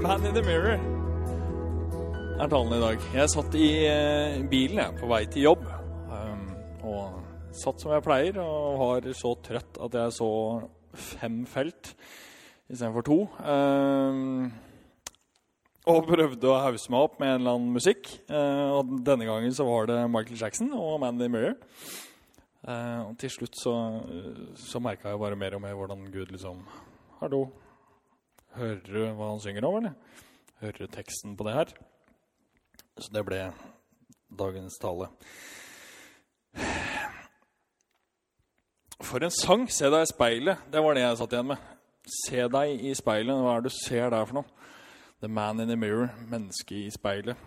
Man in the Mirror er talen I dag. Jeg satt I bilen på vei til jobb, og satt som jeg pleier, og var så trøtt at jeg så 5 felt I stedet for 2. Og prøvde å hause meg opp med en eller annen musikk. Og denne gangen så var det Michael Jackson og Man in the Mirror. Og til slutt så merket jeg bare mer og mer hvordan Gud liksom, hallo, hører du hva han synger om, eller? Hører du teksten på det her? Så det ble dagens tale. For en sang, se deg I speilet, det var det jeg satt igjen med. Se deg I speilet, hva det du ser der for noe? The man in the mirror, menneske I speilet.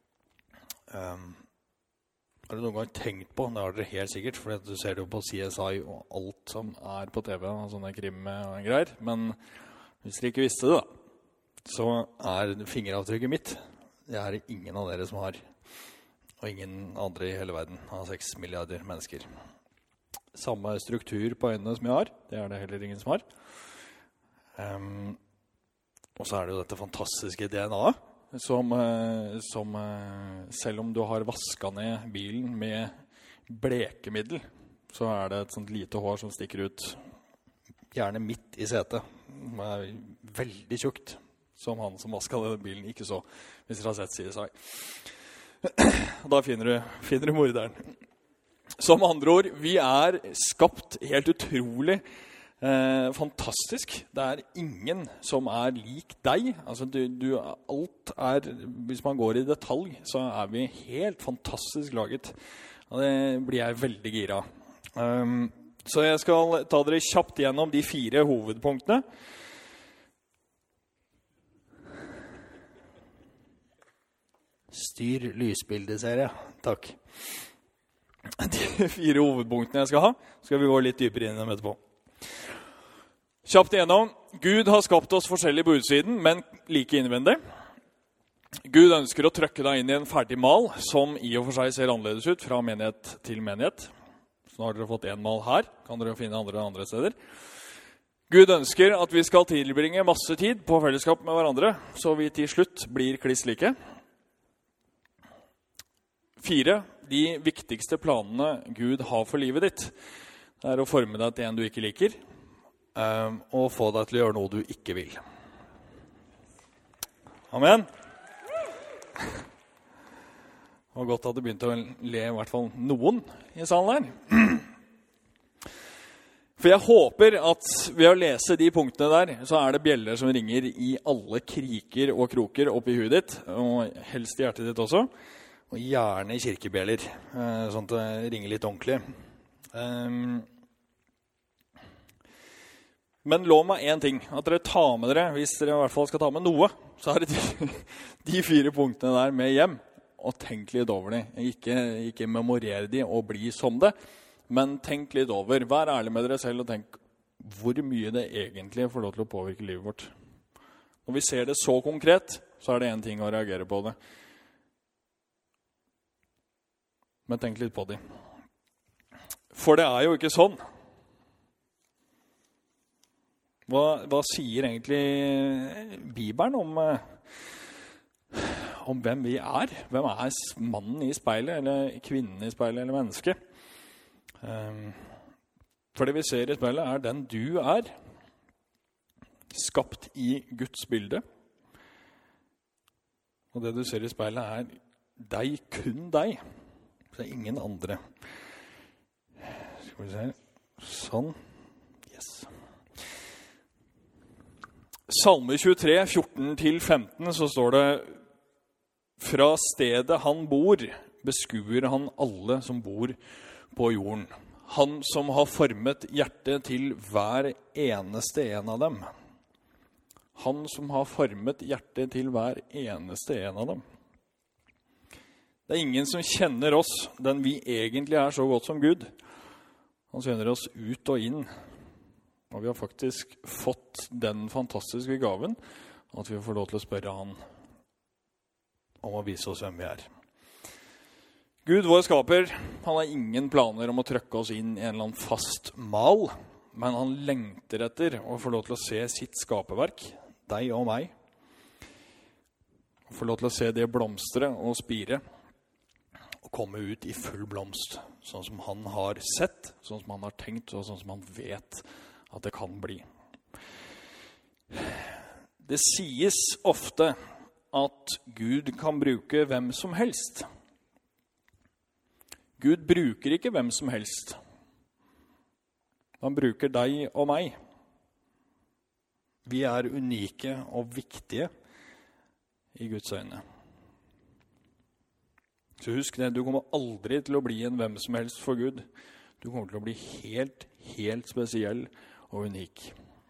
Har du noen gang tenkt på, det har dere helt sikkert, for du ser det jo på CSI og alt som på TV, og sånne krim og greier, men hvis dere ikke visste det da, så fingeravtrykket mitt, det det ingen av dere som har, og ingen andre I hele verden av 6 milliarder mennesker. Samme struktur på øynene som jeg har, det det heller ingen som har. Og så det jo dette fantastiske DNA, som selv om du har vasket ned bilen med blekemiddel, så det et sånt lite hår som stikker ut, gjerne midt I setet, veldig tjukt, som han som vasket den bilen ikke så, hvis dere har sett CSI. Da finner du morderen. Som andre ord, vi skapt helt utrolig fantastisk. Det ingen som lik deg. Altså alt hvis man går I detalj, så vi helt fantastisk laget. Og det blir jeg veldig gira. Så jeg skal ta dere kjapt gjennom de 4 hovedpunktene. Styr lysbildeserie. Takk. De 4 hovedpunktene jeg skal ha, skal vi gå litt dypere inn I dem etterpå. Kjapt igjennom. Gud har skapt oss forskjellig på utsiden, men like innvendig. Gud ønsker å trykke deg inn I en ferdig mal, som I og for seg ser annerledes ut fra menighet til menighet. Så nå har dere fått en mal her, kan dere finne andre steder. Gud ønsker at vi skal tilbringe masse tid på fellesskap med hverandre, så vi til slutt blir kliss like. 4. De viktigste planene Gud har for livet ditt, det å forme deg til en du ikke liker, og få deg til å gjøre noe du ikke vil. Amen. Det var godt at du begynte å le I hvert fall noen I salen her. For jeg håper at ved å lese de punktene der, så det bjeller som ringer I alle kriker og kroker oppi huet ditt, og helst I hjertet ditt også, og gjerne I kirkebjeller, sånn at det ringer litt ordentlig. Men lov meg en ting, at dere tar med dere, hvis dere I hvert fall skal ta med noe, så det de 4 punktene der med hjem, og tenk litt over det. Ikke memorer de og bli som det, men tenk litt over. Vær ærlig med dere selv og tenk hvor mye det egentlig får lov til å påvirke livet vårt. Når vi ser det så konkret, så det en ting å reagere på det. Men tenk litt på det. For det jo ikke sånn. Hva sier egentlig Bibelen om hvem vi Hvem mannen I speilet, eller kvinnen I speilet, eller mennesket? For det vi ser I speilet den du skapt I Guds bilde. Og det du ser I speilet deg, kun deg. Det ingen andre. Skal vi se. Sånn. Yes. Salme 23, 14-15, så står det: Fra stedet han bor, beskuer han alle som bor på jorden. Han som har formet hjertet til hver eneste en av dem. Han som har formet hjertet til hver eneste en av dem. Det ingen som kjenner oss, den vi egentlig så godt som Gud. Han kjenner oss ut og inn. Og vi har faktisk fått den fantastiske gaven, at vi får lov til å spørre han om å vise oss hvem vi Gud, vår skaper, han har ingen planer om å trykke oss inn I en eller annen fast mal, men han lengter etter å få lov til å se sitt skaperverk, deg og meg, få lov til å se det blomstre og spire, og komme ut i full blomst, sånn som han har sett, sånn som han har tenkt, og sånn som han vet at det kan bli. Det sies ofte at Gud kan bruke hvem som helst. Gud bruker ikke hvem som helst. Han bruker deg og meg. Vi er unike og viktige i Guds øyne. Så husk det, du kommer aldri til å bli en hvem som helst for Gud. Du kommer til å bli helt spesiell og unik.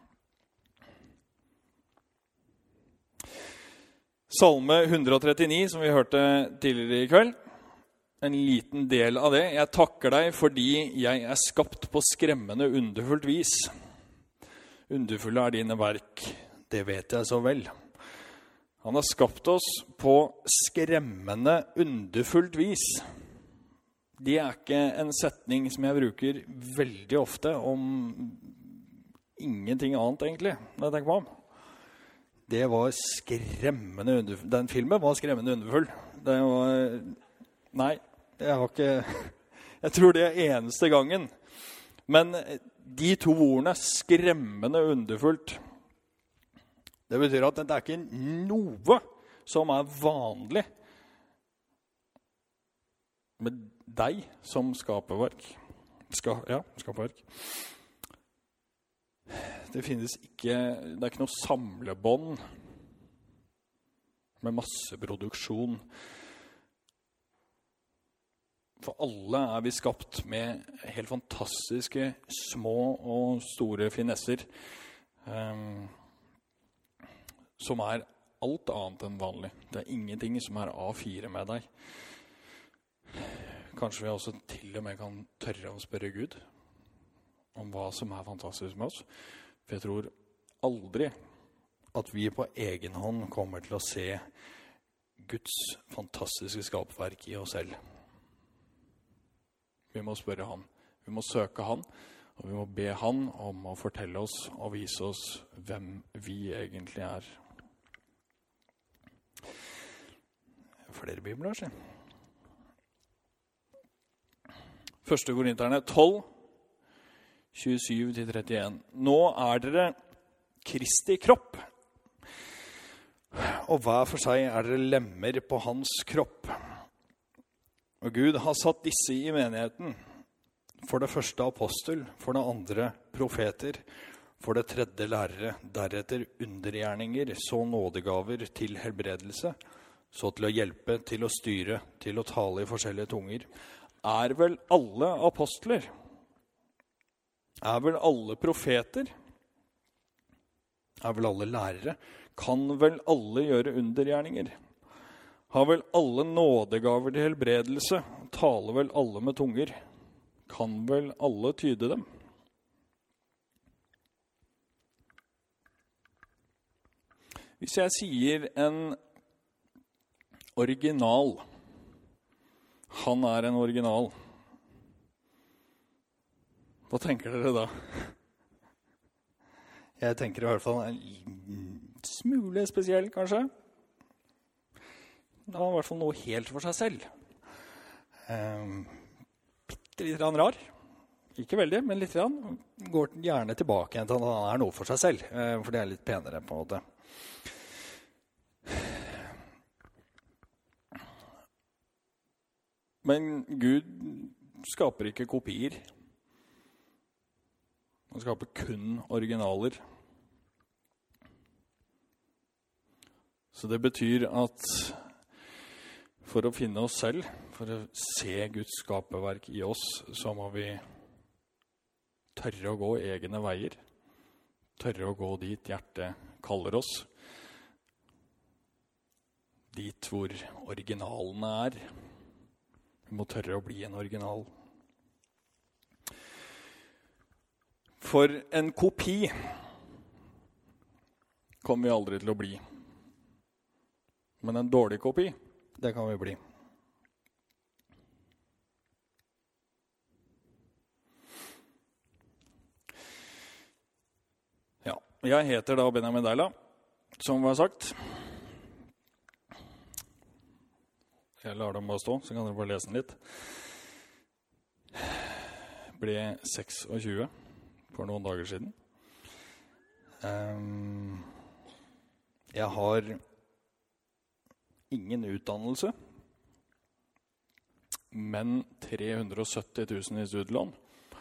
Salme 139, som vi hørte tidligere i kveld, en liten del av det. Jeg takker deg fordi jeg er skapt på skremmende underfullt vis. Underfulle er dine verk, det vet jeg så vel. Han har skapt oss på skremmende underfullt vis. Det er ikke en setning som jeg bruker veldig ofte om ingenting annet egentlig, når jeg tenker på ham. Det var skremmende underfull. Den filmen var skremmende underfull. Det var... Nei, jeg har ikke... Jeg tror det er eneste gangen. Men de to ordene, skremmende underfullt, det betyr at det er ikke noe som er vanlig med deg som skaperverk. Skaperverk. Det finnes ikke, det er ikke noe samlebånd med masseproduksjon. For alle er vi skapt med helt fantastiske små og store finesser, som er alt annet enn vanlig. Det er ingenting som er A4 med deg. Kanskje vi også til og med kan tørre å spørre Gud om hva som er fantastisk med oss. For jeg tror aldri at vi på egen hånd kommer til å se Guds fantastiske skapverk i oss selv. Vi må spørre han. Vi må søke han, og vi må be han om å fortelle oss og vise oss hvem vi egentlig er. Flere bibler, sier. 1. Korinterne 12, 27-31. Nå er dere Kristi kropp, og hver for seg er dere lemmer på hans kropp. Og Gud har satt disse i menigheten, for det første apostel, for det andre profeter, for det tredje lærere, deretter undergjerninger, så nådegaver til helbredelse, så til å hjelpe, til å styre, til å tale i forskjellige tunger. Er vel alle apostler? Er vel alle profeter? Er vel alle lærere? Kan vel alle gjøre undergjerninger? Har vel alle nådegaver til helbredelse? Taler vel alle med tunger? Kan vel alle tyde dem? Hvis jeg sier en original, han er en original, hva tenker dere da? Jeg tenker i hvert fall en smule spesiell, kanskje. Det var i hvert fall noe helt for seg selv. Bitte litt rar. Ikke veldig, men litt rann. Går gjerne tilbake igjen til at han er noe for seg selv, for det er litt penere på en måte. Men Gud skaper ikke kopier. Han skaper kun originaler. Så det betyr at for å finne oss selv, for å se Guds skaperverk i oss, så må vi tørre å gå egne veier. Tørre å gå dit hjertet kaller oss. Dit hvor originalene er. Vi må tørre å bli en original. For en kopi kommer vi aldri til å bli. Men en dårlig kopi, det kan vi bli. Ja, jeg heter da Benjamin Deila, som var sagt. Jeg lar dem bare stå, så kan dere bare lese den litt. Ble 26 for noen dager siden. Jeg har ingen utdannelse, men 370 000 i studielån.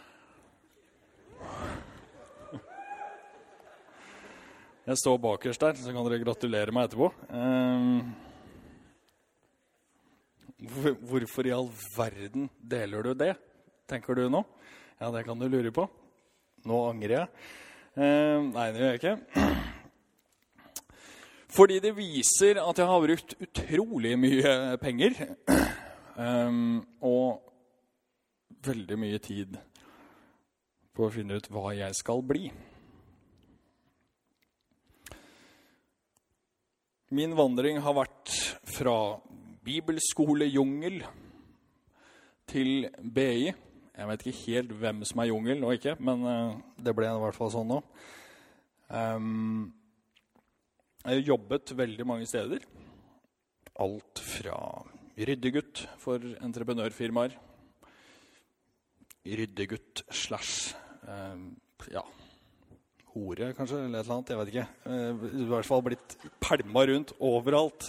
Jeg står bakerst der, så kan dere gratulere meg etterpå. Hvorfor i all verden deler du det, tenker du nå? Ja, det kan du lure på. Nå angrer jeg. Nei, det gjør jeg ikke. Fordi det viser at jeg har brukt utrolig mye penger og veldig mye tid på å finne ut hva jeg skal bli. Min vandring har vært fra bibelskolejungel til BI. Jeg vet ikke helt hvem som er jungel og ikke, men det ble i hvert fall sånn nå. Jeg har jobbet veldig mange steder. Alt fra ryddegutt for entreprenørfirmaer, ryddegutt / hore kanskje, eller et eller annet, jeg vet ikke. I hvert fall blitt pælma rundt overalt.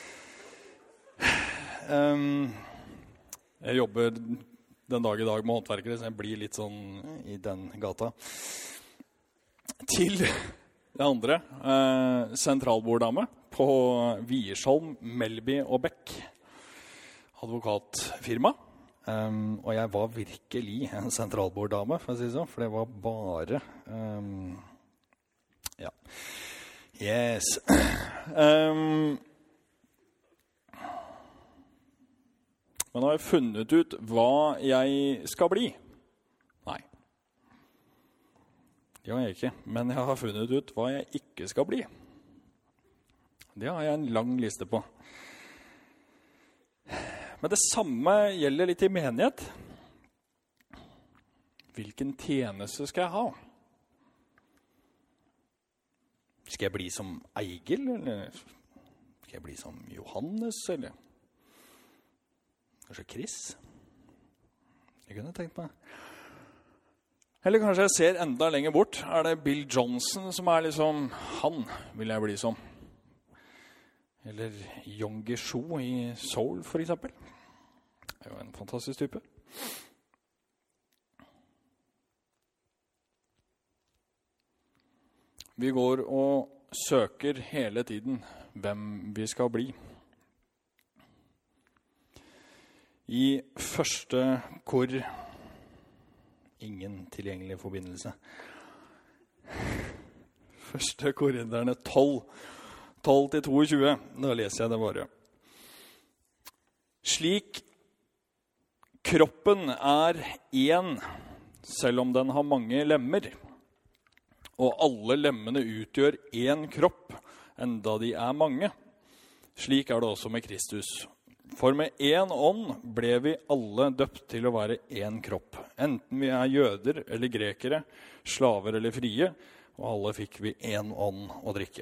Jeg jobber den dag i dag med håndverkere, så jeg blir litt sånn i den gata. Til det andre, sentralborddame på Wiersholm, Melby og Beck, advokatfirma. Og jeg var virkelig en sentralborddame, for å si det sånn, for det var bare... Yes. Men har jeg funnet ut hva jeg skal bli? Nei. Det har jeg ikke. Men jeg har funnet ut hva jeg ikke skal bli. Det har jeg en lang liste på. Men det samme gjelder litt i menighet. Hvilken tjeneste skal jeg ha? Skal jeg bli som Eigil, eller skal jeg bli som Johannes, eller kanskje Chris? Jeg kunne tenkt meg. Eller kanskje jeg ser enda lenger bort. Er det Bill Johnson som er liksom, han vil jeg bli som? Eller Yong Gisho i Soul, for eksempel. Det er jo en fantastisk type. Vi går og søker hele tiden hvem vi skal bli. I første kor, ingen tilgjengelig forbindelse. Første Korinterne 12-22, da leser jeg det bare. Slik kroppen er en, selv om den har mange lemmer, og alle lemmene utgjør en kropp, enda de er mange. Slik er det også med Kristus. For med en ånd ble vi alle døpt til å være en kropp. Enten vi er jøder eller grekere, slaver eller frie, og alle fikk vi en ånd å drikke.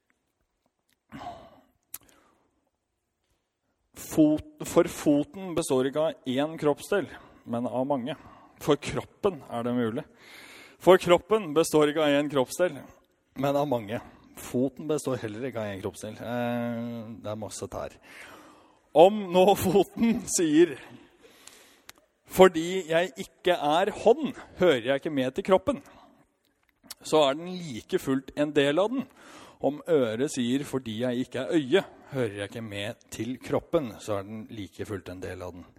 For foten består ikke av en kroppsdel, men av mange. For kroppen er det mulig. For kroppen består ikke av en kroppsdel, men av mange. Foten består heller ikke av en kroppsdel. Det er masse tær. Om nå foten sier, fordi jeg ikke er hånd, hører jeg ikke med til kroppen, så er den like fullt en del av den. Om øret sier, fordi jeg ikke er øye, hører jeg ikke med til kroppen, så er den like fullt en del av den.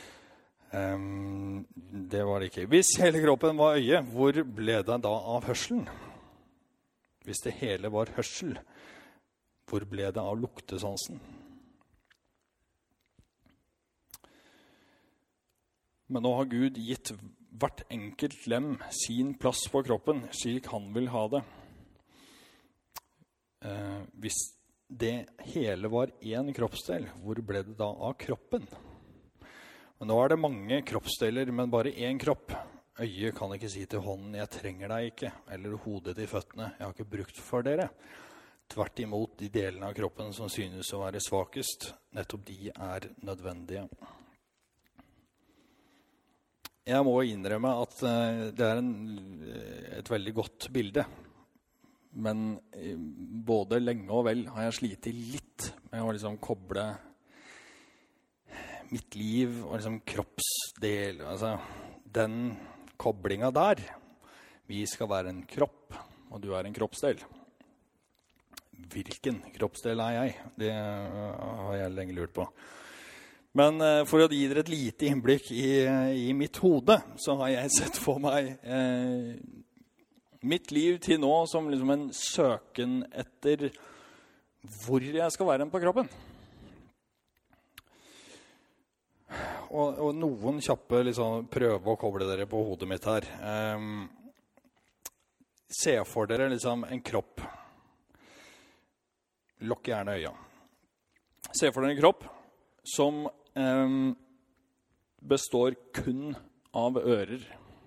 Det var det ikke. Hvis hele kroppen var øye, hvor ble det da av hørselen? Hvis det hele var hørsel, hvor ble det av luktesansen? Men nå har Gud gitt hvert enkelt lem sin plass på kroppen, slik han vil ha det. Hvis det hele var en kroppsdel, hvor ble det da av kroppen? Men nå er det mange kroppsdeler, men bare en kropp. Øyet kan ikke si til hånden, jeg trenger deg ikke, eller hodet til føttene, jeg har ikke brukt for dere. Tvert imot, de delene av kroppen som synes å være svakest, nettopp de er nødvendige. Jeg må innrømme at det er et veldig godt bilde. Men både lenge og vel har jeg slitt litt med å liksom koble mitt liv og liksom kroppsdel. Altså, den koblingen der. Vi skal være en kropp, og du er en kroppsdel. Hvilken kroppsdel er jeg? Det har jeg lenge lurt på. Men for å gi dere et lite innblikk i mitt hode, så har jeg sett for meg mitt liv til nå som liksom en søken etter hvor jeg skal være på kroppen. Og noen kjappe liksom, prøve å koble dere på hodet mitt her. Se for dere liksom en kropp. Lokk gjerne øya. Se for dere en kropp som består kun av ører.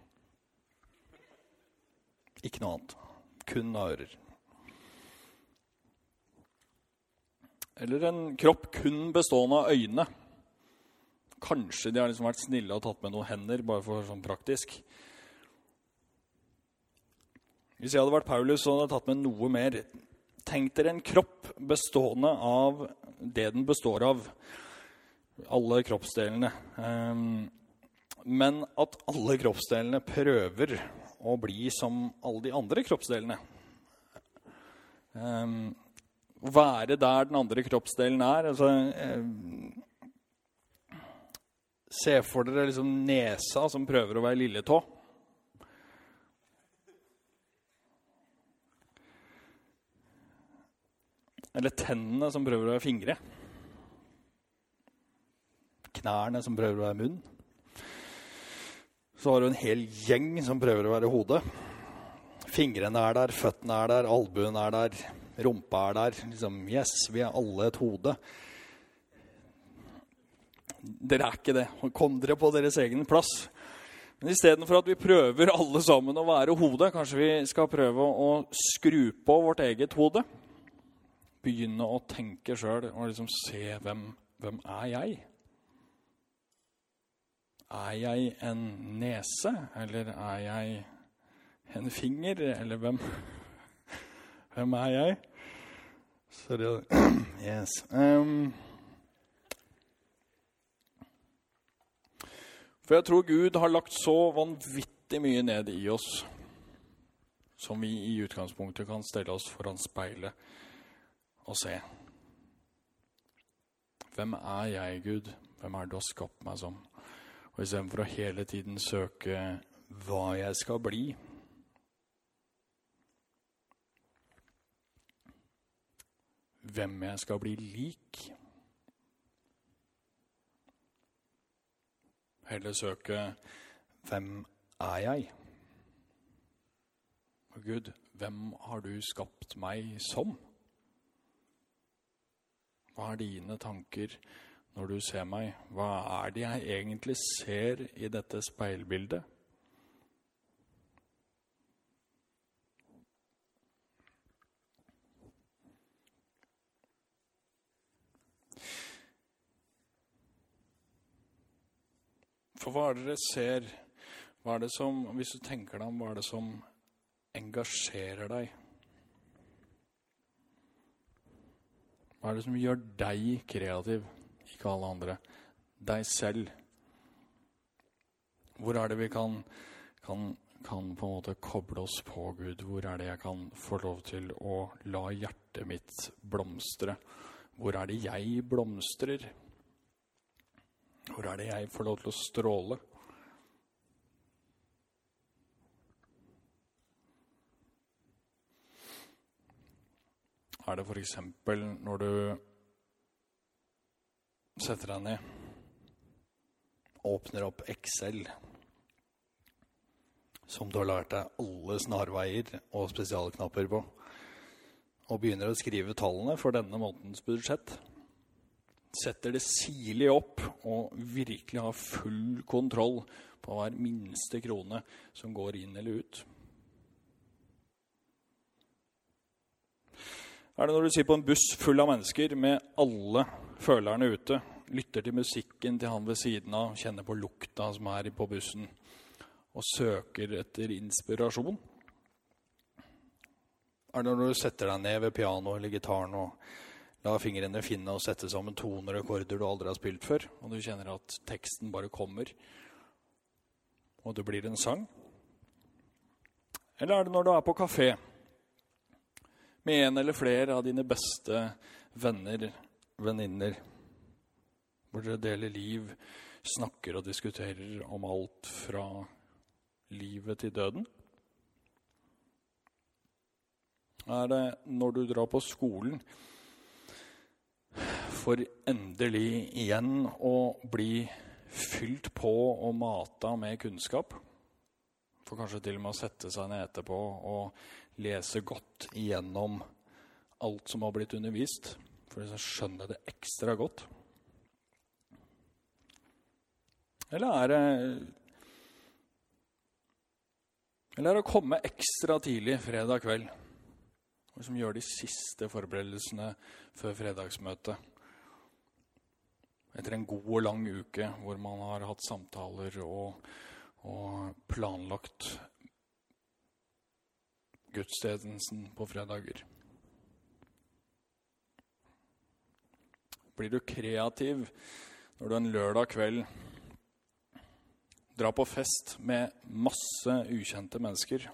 Ikke noe annet. Kun av ører. Eller en kropp kun bestående av øyne. Kanskje de har liksom vært snille og tatt med noen hender, bare for sånn praktisk. Hvis jeg hadde vært Paulus, så hadde jeg tatt med noe mer. Tenk dere en kropp bestående av det den består av. Alle kroppsdelene. Men at alle kroppsdelene prøver å bli som alle de andre kroppsdelene. Å være der den andre kroppsdelen er. Altså, se for dere liksom nesa som prøver å være lilletå. Eller tennene som prøver å være fingre. Knærne som prøver å være munn. Så har du en hel gjeng som prøver å være hode. Fingrene er der, føttene er der, albuen er der, rumpa er der. Liksom, yes, vi er alle et hode. Dere er ikke det. Kom dere på deres egen plass. Men i stedet for at vi prøver alle sammen å være hode, kanskje vi skal prøve å skru på vårt eget hode. Begynne å tenke selv og liksom se hvem er jeg? Er jeg en nese, eller er jeg en finger, eller hvem er jeg? Sorry. Yes. For jeg tror Gud har lagt så vanvittig mye ned i oss, som vi i utgangspunktet kan stelle oss foran speilet og se. Hvem er jeg, Gud? Hvem er det du har skapt meg som? Og i stedet for å hele tiden søke hva jeg skal bli, hvem jeg skal bli lik, heller søke hvem er jeg? Og Gud, hvem har du skapt meg som? Hva er dine tanker når du ser meg? Hva er det jeg egentlig ser i dette speilbildet? For hva er det dere ser? Hva er det som, hvis du tenker deg om, hva er det som engasjerer deg? Hva er det som gjør deg kreativ? Ikke alle andre. Deg selv. Hvor er det vi kan på en måte koble oss på Gud? Hvor er det jeg kan få lov til å la hjertet mitt blomstre? Hvor er det jeg blomstrer? Hvor er det jeg får lov til å stråle? Er det for eksempel når du setter deg ned, åpner opp Excel, som du har lært deg alle snarveier og spesialknapper på, og begynner å skrive tallene for denne månedens budsjett, setter det sirlig opp og virkelig har full kontroll på hver minste krone som går inn eller ut. Er det når du sitter på en buss full av mennesker med alle følerne ute, lytter til musikken til han ved siden av, kjenner på lukta som er på bussen, og søker etter inspirasjon? Er det når du setter deg ned ved piano eller gitaren og lar fingrene finne og sette sammen toner og akkorder du aldri har spilt før, og du kjenner at teksten bare kommer, og det blir en sang? Eller er det når du er på kafé, med en eller flere av dine beste venner, venninner, hvor dere deler liv, snakker og diskuterer om alt fra livet til døden? Er det når du drar på skolen for endelig igjen å bli fylt på og mata med kunnskap? For kanskje til og med å sette seg ned etterpå og lese godt igjennom alt som har blitt undervist, for å skjønne det ekstra godt. Eller er det å komme ekstra tidlig fredag kveld, og som gjør de siste forberedelsene før fredagsmøtet. Etter en god og lang uke hvor man har hatt samtaler og planlagt gudstjenesten på fredager. Blir du kreativ når du en lørdag kveld drar på fest med masse ukjente mennesker?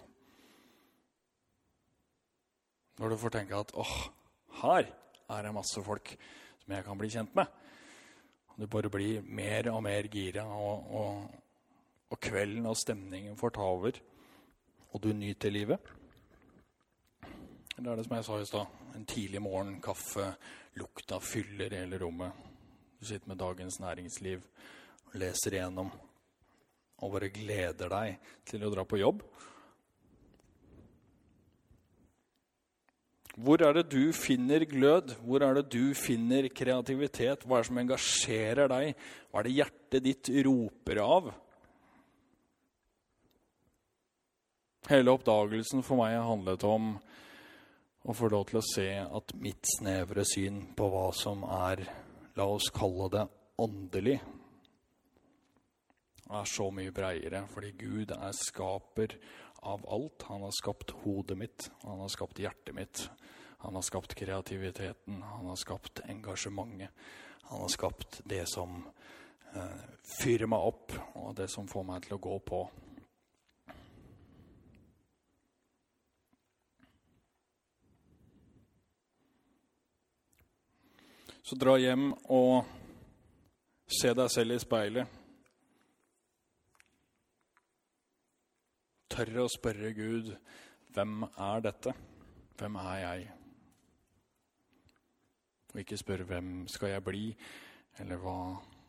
Når du får tenke at, her er det masse folk som jeg kan bli kjent med. Og du bare blir mer og mer gira, og kvelden og stemningen får ta over, og du nyter livet. Eller er det som jeg sa i sted, en tidlig morgen, kaffe, lukta fyller hele rommet. Du sitter med Dagens Næringsliv og leser igjennom, og bare gleder deg til å dra på jobb. Hvor er det du finner glød? Hvor er det du finner kreativitet? Hva er det som engasjerer deg? Hva er det hjertet ditt roper av? Hele oppdagelsen for meg har handlet om å få lov til å se at mitt snevre syn på hva som er, la oss kalle det åndelig, er så mye bredere, fordi Gud er skaper av alt. Han har skapt hodet mitt, han har skapt hjertet mitt, han har skapt kreativiteten, han har skapt engasjementet, han har skapt det som fyrer meg opp, og det som får meg til å gå på. Så dra hjem og se deg selv i speilet. Tørre å spørre Gud, hvem er dette? Hvem er jeg? Og ikke spørre hvem skal jeg bli, eller hva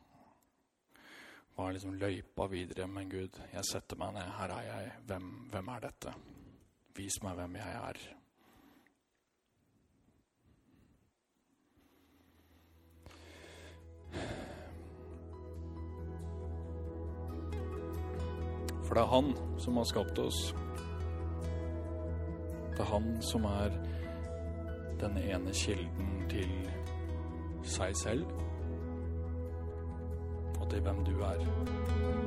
er liksom løypa videre. Men Gud, jeg setter meg ned, her er jeg. Hvem er dette? Vis meg hvem jeg er. For det er han som har skapt oss. Det er han som er den ene kilden til seg selv, og til hvem du er.